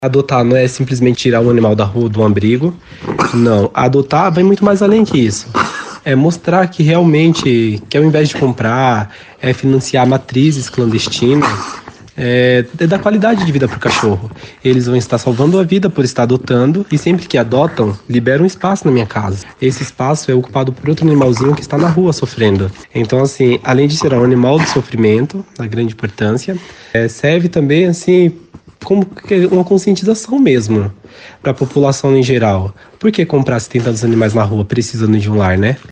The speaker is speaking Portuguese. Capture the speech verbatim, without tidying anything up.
Adotar não é simplesmente tirar um animal da rua, do abrigo. Não, adotar vai muito mais além que isso. É mostrar que realmente, que ao invés de comprar, é financiar matrizes clandestinas, é, é dar qualidade de vida para o cachorro. Eles vão estar salvando a vida por estar adotando e sempre que adotam, liberam um espaço na minha casa. Esse espaço é ocupado por outro animalzinho que está na rua sofrendo. Então, assim, além de ser um animal de sofrimento, da grande importância, é, serve também, assim, como que uma conscientização mesmo para a população em geral. Por que comprar se tem tantos animais na rua precisando de um lar, né?